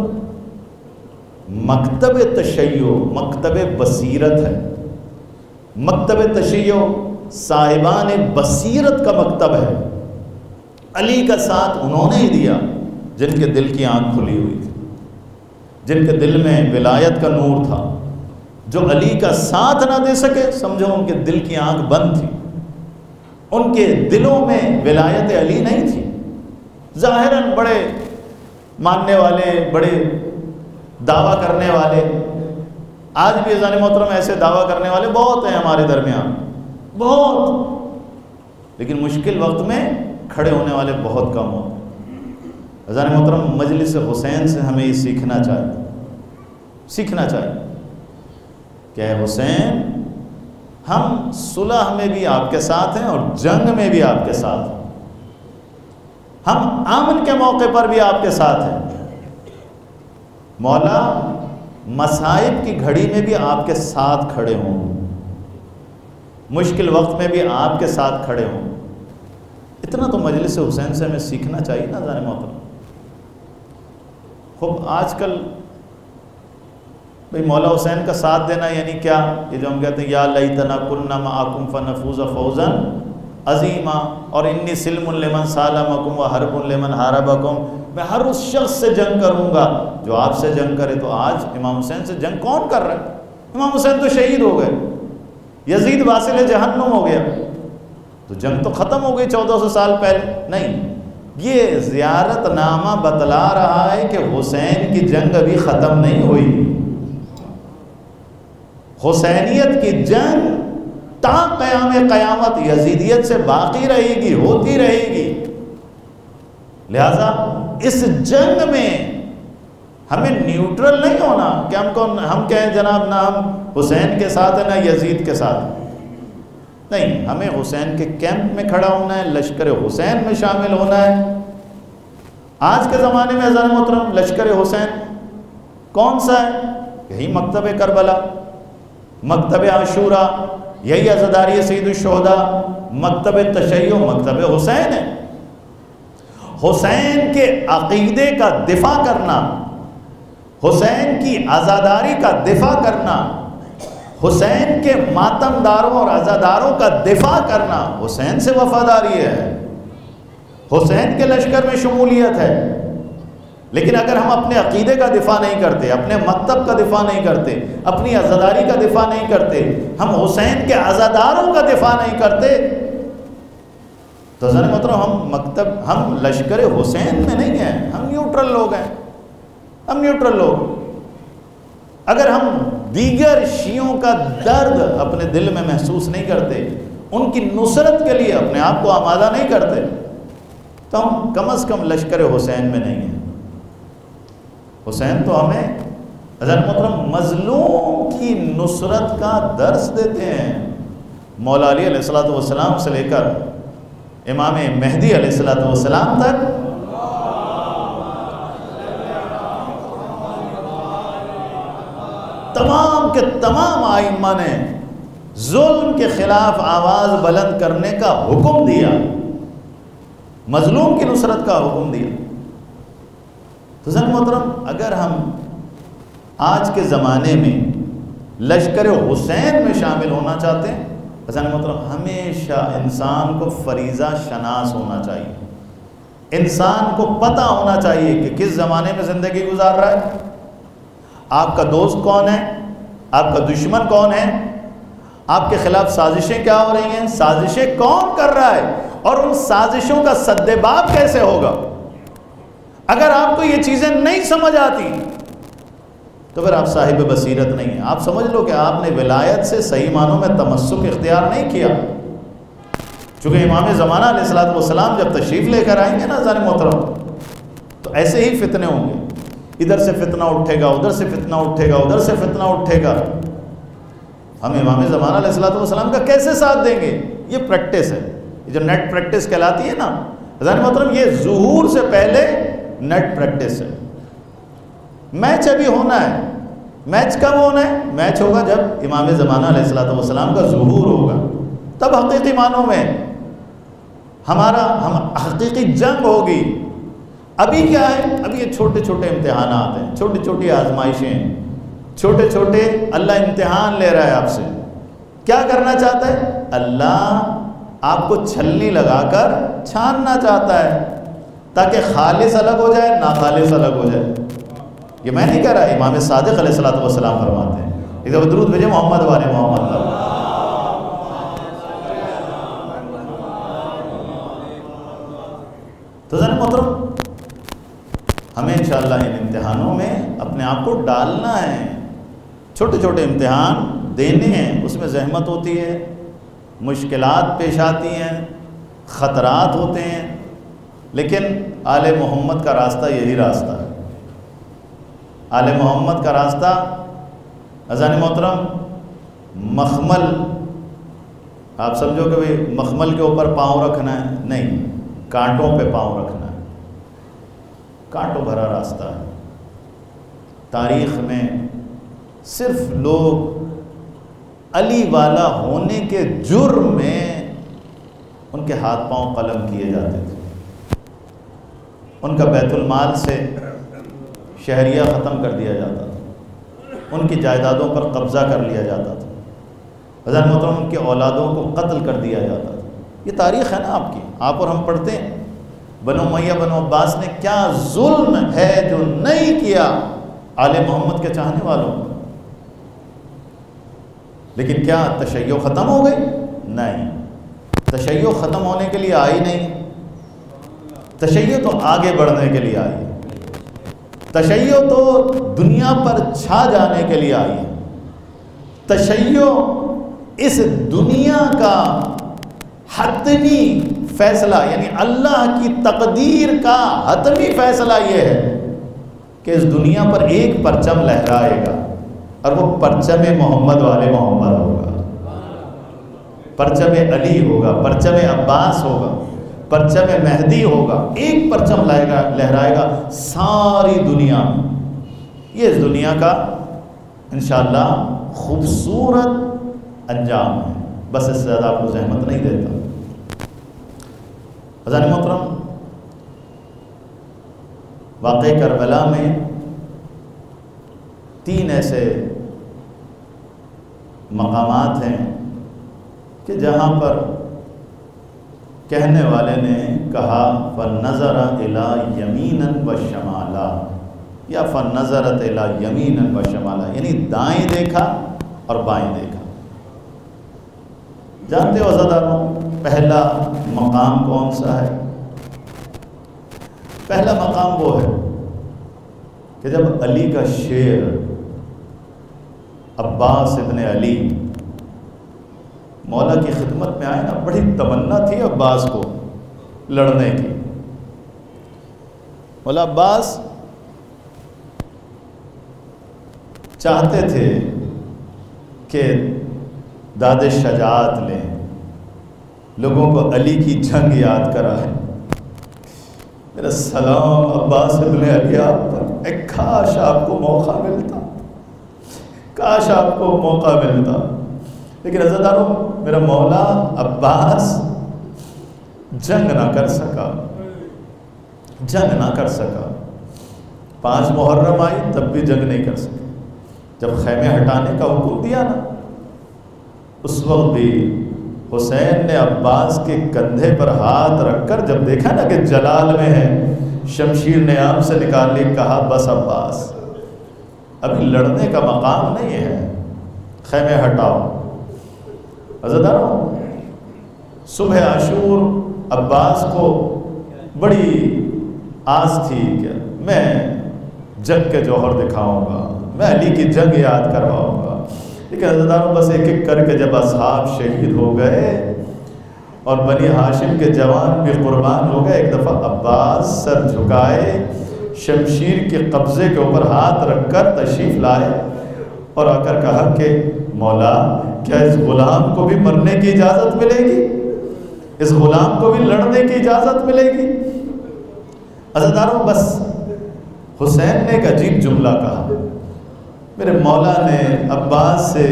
مکتب تشیع مکتب بصیرت ہے، مکتب تشیع صاحبان بصیرت کا مکتب ہے۔ علی کا ساتھ انہوں نے ہی دیا جن کے دل کی آنکھ کھلی ہوئی تھی، جن کے دل میں ولایت کا نور تھا۔ جو علی کا ساتھ نہ دے سکے، سمجھو ان کے دل کی آنکھ بند تھی، ان کے دلوں میں ولایت علی نہیں تھی۔ ظاہراً بڑے ماننے والے، بڑے دعویٰ کرنے والے، آج بھی عزیزان محترم ایسے دعویٰ کرنے والے بہت ہیں ہمارے درمیان، بہت، لیکن مشکل وقت میں کھڑے ہونے والے بہت کم ہوتے ہیں۔ عزیزان محترم، مجلس حسین سے ہمیں یہ سیکھنا چاہیے کہ اے حسین، ہم صلح میں بھی آپ کے ساتھ ہیں اور جنگ میں بھی آپ کے ساتھ ہیں، ہم امن کے موقع پر بھی آپ کے ساتھ ہیں، مولا مصائب کی گھڑی میں بھی آپ کے ساتھ کھڑے ہوں، مشکل وقت میں بھی آپ کے ساتھ کھڑے ہوں۔ اتنا تو مجلس حسین سے ہمیں سیکھنا چاہیے نا عزیزان محترم۔ خوب آج کل بھئی مولا حسین کا ساتھ دینا یعنی کیا؟ یہ جو ہم کہتے ہیں یا لیتنا کننا معکم فنفوز فوزا عظیما، اور انی سلم لمن سالمکم وحرب لمن حاربکم، میں ہر اس شخص سے جنگ کروں گا جو آپ سے جنگ کرے۔ تو آج امام حسین سے جنگ کون کر رہا ہے؟ امام حسین تو شہید ہو گئے، یزید واصل جہنم ہو گیا، تو جنگ تو ختم ہو گئی 1400 سال پہلے۔ نہیں، یہ زیارت نامہ بتلا رہا ہے کہ حسین کی جنگ ابھی ختم نہیں ہوئی، حسینیت کی جنگ تا قیام قیامت یزیدیت سے باقی رہے گی، ہوتی رہے گی۔ لہذا اس جنگ میں ہمیں نیوٹرل نہیں ہونا کہ ہم کہیں جناب نہ ہم حسین کے ساتھ ہیں نہ یزید کے ساتھ، نہیں، ہمیں حسین کے کیمپ میں کھڑا ہونا ہے، لشکر حسین میں شامل ہونا ہے۔ آج کے زمانے میں عزیزان محترم لشکر حسین کون سا ہے؟ یہی مکتب کربلا، مکتب عاشورہ، یہی عزاداری سید الشہداء، مکتب تشیع مکتب حسین ہے۔ حسین کے عقیدے کا دفاع کرنا، حسین کی عزاداری کا دفاع کرنا، حسین کے ماتم داروں اور عزاداروں کا دفاع کرنا حسین سے وفاداری ہے، حسین کے لشکر میں شمولیت ہے۔ لیکن اگر ہم اپنے عقیدے کا دفاع نہیں کرتے، اپنے مکتب کا دفاع نہیں کرتے، اپنی عزاداری کا دفاع نہیں کرتے، ہم حسین کے عزاداروں کا دفاع نہیں کرتے، تو حضرت محترم ہم لشکر حسین میں نہیں ہیں، ہم نیوٹرل لوگ ہیں، ہم نیوٹرل لوگ۔ اگر ہم دیگر شیعوں کا درد اپنے دل میں محسوس نہیں کرتے، ان کی نصرت کے لیے اپنے آپ کو آمادہ نہیں کرتے تو ہم کم از کم لشکر حسین میں نہیں ہیں۔ حسین تو ہمیں حضرت محترم مظلوم کی نصرت کا درس دیتے ہیں۔ مولا علی علیہ السلام سے لے کر امام مہدی علیہ السلام تک تمام کے تمام ائمہ نے ظلم کے خلاف آواز بلند کرنے کا حکم دیا، مظلوم کی نصرت کا حکم دیا۔ تو حضرت محترم اگر ہم آج کے زمانے میں لشکر حسین میں شامل ہونا چاہتے ہیں، حضرت محترم ہمیشہ انسان کو فریضہ شناس ہونا چاہیے، انسان کو پتہ ہونا چاہیے کہ کس زمانے میں زندگی گزار رہا ہے، آپ کا دوست کون ہے، آپ کا دشمن کون ہے، آپ کے خلاف سازشیں کیا ہو رہی ہیں، سازشیں کون کر رہا ہے، اور ان سازشوں کا سدباب کیسے ہوگا۔ اگر آپ کو یہ چیزیں نہیں سمجھ آتی تو پھر آپ صاحب بصیرت نہیں ہیں۔ آپ سمجھ لو کہ آپ نے ولایت سے صحیح معنوں میں تمسک اختیار نہیں کیا، چونکہ امام زمانہ علیہ السلام جب تشریف لے کر آئیں گے نا حضرت محترم، تو ایسے ہی فتنے ہوں گے، ادھر سے فتنہ اٹھے گا، ادھر سے فتنہ اٹھے گا، ادھر سے فتنہ اٹھے گا۔ ہم امام زمانہ علیہ السلام کا کیسے ساتھ دیں گے؟ یہ پریکٹس ہے، یہ جو نیٹ پریکٹس کہلاتی ہے نا حضرت محترم، یہ ظہور سے پہلے نیٹ پریکٹس ہے۔ میچ ابھی ہونا ہے، میچ کب ہونا ہے؟ میچ ہوگا جب امام زمانہ علیہ السلام کا ظہور ہوگا، تب حقیقی معنوں میں ہم حقیقی جنگ ہوگی۔ ابھی کیا ہے؟ ابھی یہ چھوٹے چھوٹے امتحانات ہیں، چھوٹی چھوٹی آزمائشیں ہیں، چھوٹے چھوٹے اللہ امتحان لے رہا ہے آپ سے۔ کیا کرنا چاہتا ہے؟ اللہ آپ کو چھلنی لگا کر چھاننا چاہتا ہے تاکہ خالص الگ ہو جائے، ناخالص الگ ہو جائے۔ یہ میں نہیں کہہ رہا، امام صادق علیہ السلام فرماتے ہیں۔ ادھر درود بھیجے محمد والے محمد کا۔ تو حضرت محترم ہمیں انشاءاللہ ان امتحانوں میں اپنے آپ کو ڈالنا ہے، چھوٹے چھوٹے امتحان دینے ہیں، اس میں زحمت ہوتی ہے، مشکلات پیش آتی ہیں، خطرات ہوتے ہیں، لیکن آل محمد کا راستہ یہی راستہ ہے۔ آل محمد کا راستہ حضرت محترم مخمل، آپ سمجھو کہ بھئی مخمل کے اوپر پاؤں رکھنا ہے، نہیں، کانٹوں پہ پاؤں رکھنا ہے، کانٹوں بھرا راستہ ہے۔ تاریخ میں صرف لوگ علی والا ہونے کے جرم میں ان کے ہاتھ پاؤں قلم کیے جاتے تھے، ان کا بیت المال سے شہریہ ختم کر دیا جاتا تھا، ان کی جائیدادوں پر قبضہ کر لیا جاتا تھا، حضرت محترم ان کے اولادوں کو قتل کر دیا جاتا تھا۔ یہ تاریخ ہے نا آپ کی، آپ اور ہم پڑھتے ہیں بنو امیہ بنو عباس نے کیا ظلم ہے جو نہیں کیا آل محمد کے چاہنے والوں۔ لیکن کیا تشیع ختم ہو گئی؟ نہیں، تشیع ختم ہونے کے لیے آئی نہیں، تشیع تو آگے بڑھنے کے لیے آئی، تشیع تو دنیا پر چھا جانے کے لیے آئی ہے۔ تشیع اس دنیا کا حتمی فیصلہ، یعنی اللہ کی تقدیر کا حتمی فیصلہ یہ ہے کہ اس دنیا پر ایک پرچم لہرائے گا، اور وہ پرچم محمد والے محمد ہوگا، پرچم علی ہوگا، پرچم عباس ہوگا، پرچم مہدی ہوگا، ایک پرچم لہرائے گا ساری دنیا میں۔ یہ اس دنیا کا انشاءاللہ خوبصورت انجام ہے، بس اس سے زیادہ آپ کو زحمت نہیں دیتا۔ حضرت محترم واقع کربلا میں 3 ایسے مقامات ہیں کہ جہاں پر کہنے والے نے کہا فَنَظَرَ إِلَى يَمِينًا وَشَمَالًا، یا فَنَظَرَتْ إِلَى يَمِينًا وَشَمَالًا، یعنی دائیں دیکھا اور بائیں دیکھا۔ جانتے ہو عزیزانو پہلا مقام کون سا ہے؟ پہلا مقام وہ ہے کہ جب علی کا شیر عباس ابن علی مولا کی خدمت میں آئے نا، بڑی تمنا تھی عباس کو لڑنے کی۔ مولا عباس چاہتے تھے کہ داد شجاعت لیں، لوگوں کو علی کی جنگ یاد کرائیں۔ میرا سلام عباس ابن علی آپ پر، کاش آپ کو موقع ملتا، کاش آپ کو موقع ملتا۔ لیکن عزیزانو، میرا مولا عباس جنگ نہ کر سکا، جنگ نہ کر سکا۔ 5 محرم آئی تب بھی جنگ نہیں کر سکے۔ جب خیمے ہٹانے کا حکم دیا نا، اس وقت بھی حسین نے عباس کے کندھے پر ہاتھ رکھ کر جب دیکھا نا کہ جلال میں ہے، شمشیر نیام سے نکال لی، کہا بس عباس ابھی لڑنے کا مقام نہیں ہے، خیمے ہٹاؤ۔ عزیزانو، صبح عاشور عباس کو بڑی آس تھی کہ میں جنگ کے جوہر دکھاؤں گا، میں علی کی جنگ یاد کرواؤں گا۔ لیکن عزیزانو، بس ایک ایک کر کے جب اصحاب شہید ہو گئے اور بنی ہاشم کے جوان بھی قربان ہو گئے، ایک دفعہ عباس سر جھکائے، شمشیر کے قبضے کے اوپر ہاتھ رکھ کر تشریف لائے اور آ کر کہا کہ مولا، کیا اس غلام کو بھی مرنے کی اجازت ملے گی؟ اس غلام کو بھی لڑنے کی اجازت ملے گی؟ عزیزانو، بس حسین نے ایک عجیب جملہ کہا۔ میرے مولا نے عباس سے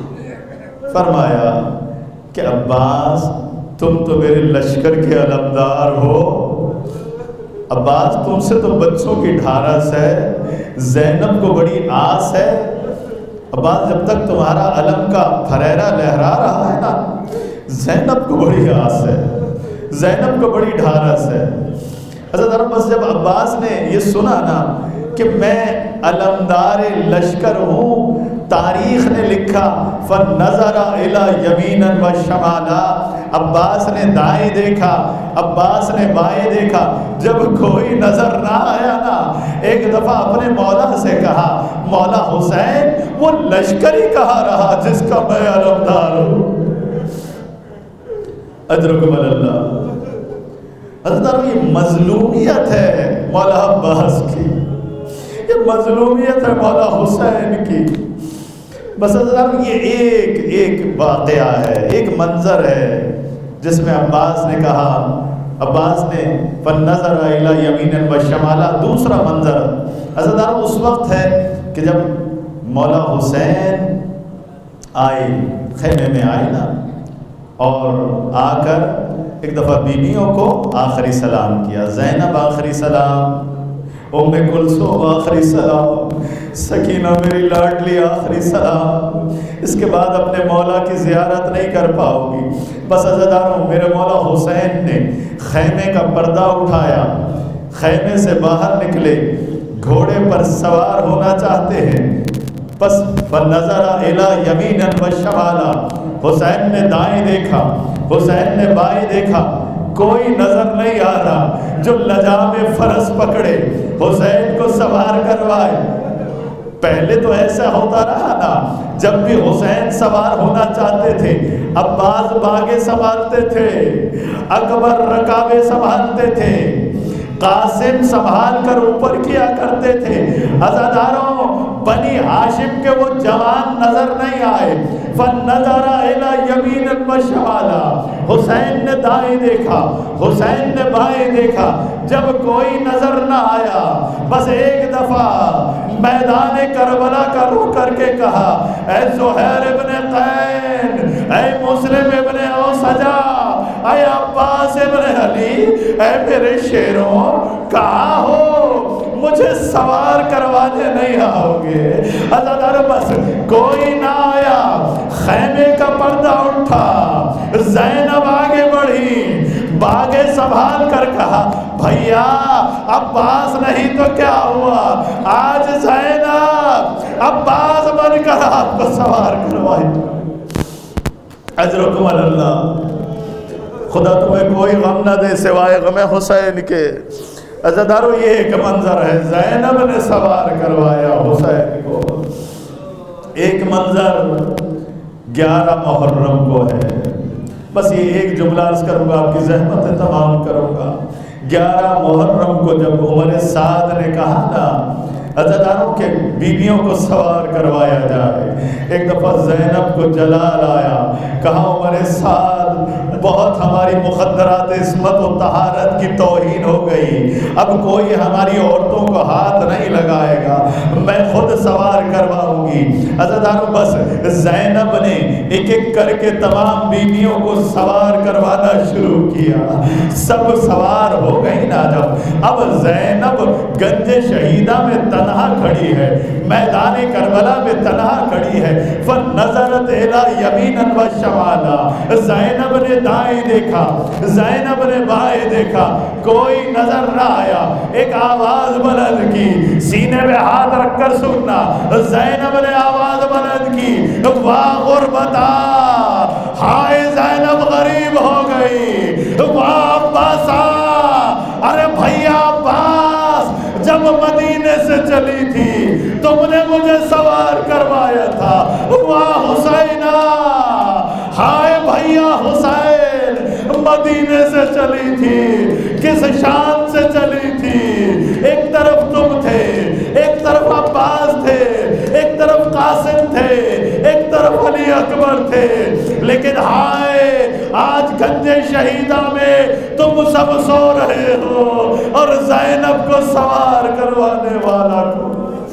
فرمایا کہ عباس، تم تو میرے لشکر کے علمدار ہو، عباس تم سے تو بچوں کی ڈھارس ہے، زینب کو بڑی آس ہے، عباس جب تک تمہارا علم کا پھریرا لہرا رہا ہے نا، زینب کو بڑی آس ہے، زینب کو بڑی ڈھارس ہے۔ حضرت بس جب عباس نے یہ سنا نا کہ میں علمدار لشکر ہوں، تاریخ نے لکھا فَنَظَرَ إِلَى يَمِينًا وَشَمَالًا، عباس نے دائیں دیکھا، عباس نے بائیں دیکھا، جب کوئی نظر نہ آیا نا، ایک دفعہ اپنے مولا سے کہا، مولا حسین، وہ لشکر ہی کہاں رہا جس کا میں علمدار ہوں؟ اجرکم اللہ۔ حضرت یہ مظلومیت ہے مولا عباس کی، یہ مظلومیت ہے مولا حسین کی۔ بس حضرت یہ ایک واقعہ ہے، ایک منظر ہے جس میں عباس نے کہا، عباس نے فَنَظَرَ إِلَى يَمِينًا وَشَمَالًا۔ دوسرا منظر حضرت اس وقت ہے کہ جب مولا حسین آئے، خیمے میں آئے نا، اور آ کر ایک دفعہ بیویوں کو آخری سلام کیا، زینب آخری سلام، ام کلثوم آخری سلام، سکینہ میری لاڈلی آخری سلام۔ اس کے بعد اپنے مولا کی زیارت نہیں کر پاؤ گی۔ بس عزیزانو، میرے مولا حسین نے خیمے کا پردہ اٹھایا، خیمے سے باہر نکلے، گھوڑے پر سوار ہونا چاہتے ہیں، بس فَنَظَرَ إِلَى يَمِينًا وَشَمَالًا، حسین نے دائیں دیکھا، حسین نے بائیں دیکھا، کوئی نظر نہیں آ رہا۔ جو لجام فرس پکڑے، حسین کو سوار کروائے۔ پہلے تو ایسا ہوتا رہا نا، جب بھی حسین سوار ہونا چاہتے تھے، عباس باگے سنبھالتے تھے، اکبر رکابے سنبھالتے تھے، قاسم سنبھال کر اوپر کیا کرتے تھے۔ عزاداروں، بنی ہاشم کے وہ جوان نظر نہیں آئے۔ فَنَظَرَ إِلَى يَمِينًا وَشَمَالًا، حسین نے دائیں دیکھا، حسین نے بائیں دیکھا، جب کوئی نظر نہ آیا، بس ایک دفعہ میدان کربلا کا رخ کر کے کہا، اے زہیر ابن قین، اے مسلم ابن اوسجا، اے عباس ابن علی، اے میرے شیروں، کہاں ہو؟ مجھے سوار کروانے نہیں آؤ گے؟ عزادار، بس کوئی نہ آیا، خیمے کا پردہ اٹھا، زینب آگے بڑھی، باگے سنبھال کر کہا، بھیا عباس نہیں تو کیا ہوا، آج زینب عباس بن کر آپ کو سوار کروائی۔ اجرکم اللہ۔ خدا تمہیں کوئی غم نہ دے سوائے غم حسین کے۔ عزادارو، یہ ایک منظر ہے، زینب نے سوار کروایا حسین کو۔ ایک منظر 11 محرم کو ہے، بس یہ ایک جملہ عرض کروں گا، آپ کی زحمتیں تمام کروں گا۔ 11 محرم کو جب عمر سعد نے کہا نا عزاداروں کے بیویوں کو سوار کروایا جائے، ایک دفعہ زینب کو جلال آیا، کہا عمر سعد بہت ہماری مخدرات عصمت و طہارت کی توہین ہو گئی، اب کوئی ہماری عورتوں کو ہاتھ نہیں لگائے گا، میں خود سوار کرواؤں گی۔ عزاداروں بس زینب نے ایک ایک کر کے تمام بیویوں کو سوار کروانا شروع کیا، سب سوار ہو گئی نا جب، اب زینب گنج شہیدہ میں تنہا کھڑی ہے، میدان کربلا میں تنہا کھڑی ہے۔ فنظرت الی یمینا و شمالا، زینب نے دائیں دیکھا، زینب نے بائیں دیکھا، کوئی نظر نہ آیا۔ ایک آواز بلند کی، سینے میں ہاتھ رکھ کر سننا، زینب نے آواز بلند کی، واہ غربتا، ہائے زینب غریب ہو گئی، واہ عباسا، ارے بھیا عباس، جب مدینے سے چلی تھی تم نے مجھے سوار کروایا تھا، واہ حسینہ، ہائے بھیا حسین، مدینے سے چلی تھی، کس شان سے چلی تھی، ایک طرف تم تھے، ایک طرف عباس تھے، ایک طرف قاسم تھے، ایک طرف علی اکبر تھے، لیکن ہائے آج گنج شہیدہ میں تم سب سو رہے ہو اور زینب کو سوار کروانے والا کو۔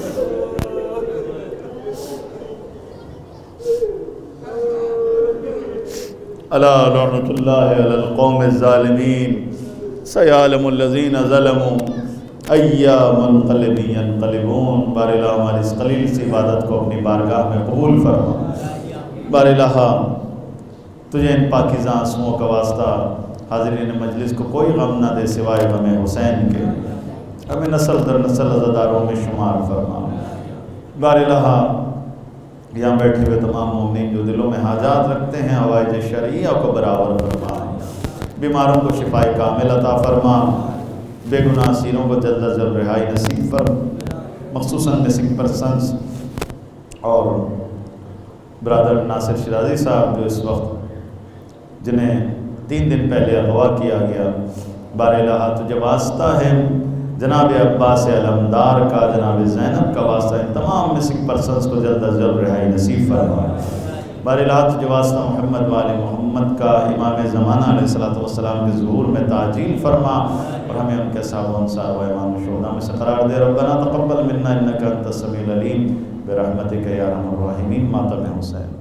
الا لعنت اللہ علی القوم الظالمین، سیعلم الذین ظلموا ای منقلب ینقلبون۔ بار الہ ہماری اس قلیل سی عبادت کو اپنی بارگاہ میں قبول فرما۔ بار الہ تجھے ان پاکیزہ آنسوؤں کا واسطہ حاضرین مجلس کو کوئی غم نہ دے سوائے غم حسین کے، ہمیں نسل در نسل عزاداروں میں شمار فرما۔ بار الہ یہاں بیٹھے ہوئے تمام مومنین جو دلوں میں حاجات رکھتے ہیں، حوائج شرعیہ کو برابر فرما، بیماروں کو شفاء کامل عطا فرما، بے گناہ اسیروں کو جلد از جلد رہائی نصیب فرما، مخصوصاً مسنگ پرسنز اور برادر ناصر شیرازی صاحب جو اس وقت جنہیں 3 دن پہلے اغوا کیا گیا، بار الہ تجھے واسطہ ہے جناب عباس علمدار کا، جناب زینب کا واسطہ ہے، تمام مسنگ پرسنز کو جلد از جلد رہائی نصیب فرما۔ بار الہ تجھے واسطہ محمد وآل محمد کا، امام زمانہ علیہ السلام کے ظہور میں تعجیل فرما اور ہمیں ان کے صحابہ و انصار و امام الشہداء میں سے قرار دے۔ ربنا تقبل منا انک انت السمیع العلیم برحمتک یا ارحم الراحمین۔ ماتم حسین۔